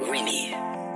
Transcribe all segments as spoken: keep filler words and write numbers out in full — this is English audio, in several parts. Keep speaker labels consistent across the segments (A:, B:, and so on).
A: Remy.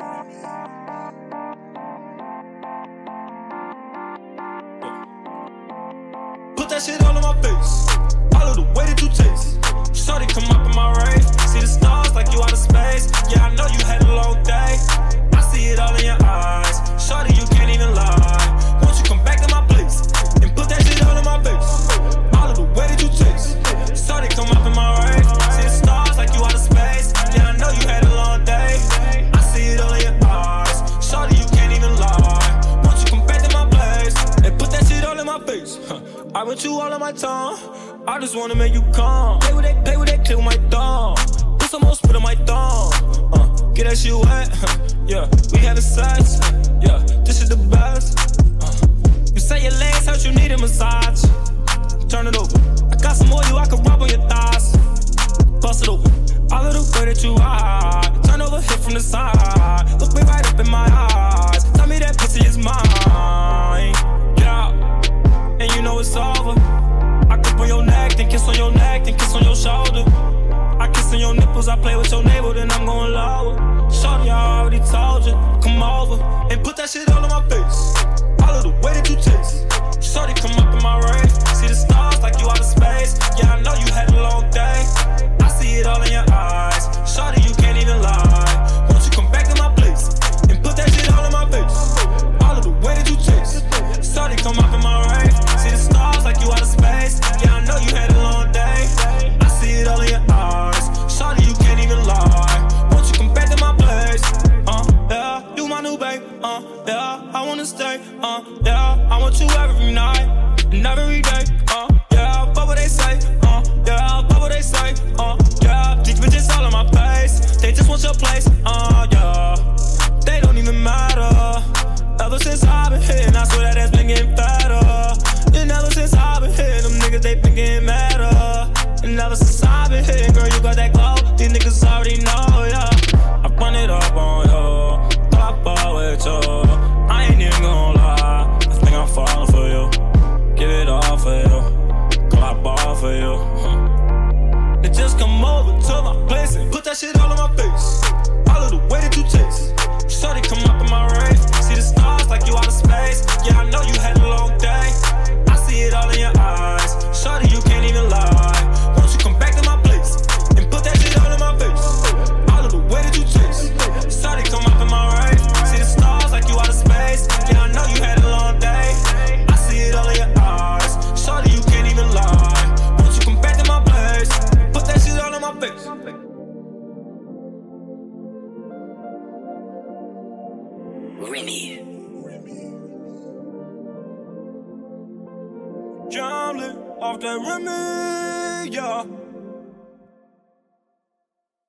B: Put that shit all in my face. All of the way that you taste. Shorty come up in my rave. See the stars like you out of space. Yeah, I know you had a long day. I see it all in your eyes. Shorty, you can't even lie. Won't you come back to my place and put that shit all in my face? All of the way that you taste. Shorty come up in my rave. See the stars like you out of space. Yeah, I know you had a long day. I see it all in your eyes. Shorty, you can't even lie. Won't you come back to my place and put that shit all in my face? Huh. I want you all on my tongue. I just wanna make you calm. Play with that, play with that, clip with my thumb. Put some more spit on my thumb. Uh, get that shit wet. Yeah, we having sex. Yeah, this is the best. Uh, you say your legs hurt, you need a massage. Turn it over. I got some more you I can rub on your thighs. Bust it open. All of the way that you ride. Turn over, hit from the side. Look me right up in my eyes. Tell me that pussy is mine. Get out, and you know it's over. I grip on your neck, then kiss on your neck, then kiss on your shoulder. I kiss on your nipples, I play with your navel, then I'm going lower. Shorty, I already told you, come over and put that shit all in my face. All of the way that you taste. Shorty, come up in my rave. See the stars like you out of space. Yeah, I know you had a long day. I see it all in your eyes. Shorty, you can't even lie. Won't you come back to my place and put that shit all in my face? All of the way that you taste. Shorty, come up in my rave. See the stars like you out of space. Yeah, I know you had a long day. I see it all in your eyes. Shorty, you can't even lie. Won't you come back to my place? Uh, yeah, you my new babe. Uh, yeah, I wanna stay. Uh, yeah, I want you every night and every day. Uh, yeah, what would they say? Uh, yeah, what would they say? Uh, yeah, these bitches all in my face. They just want your place. Uh, yeah, they don't even matter. Ever since I've been hitting, I swear that ass been getting fatter. And ever since I've been hitting, them niggas, they been getting madder. And ever since I've been hitting, girl, you got that glow. These niggas already know, yeah. I run it up on you, thought I fall with you. I ain't even gon' lie, I think I'm falling for you. Give it all for you, girl, I ball for you. Huh. They just come over to my place and put that shit all in my face. All of the way that you taste. Shorty come up in my rave. See the stars like you out of space. Yeah, I know you had a long day. I see it all in your eyes. Shorty, you can't even lie. Won't you come back to my place and put that shit all in my face? All of the way that you taste. Shorty come up in my rave. See the stars like you out of space. Yeah, I know you had a long day. I see it all in your eyes. Shorty, you can't even lie. Won't you come back to my place? Put that shit all in my face.
A: Remy.
B: Jumbling off that Remy, yeah.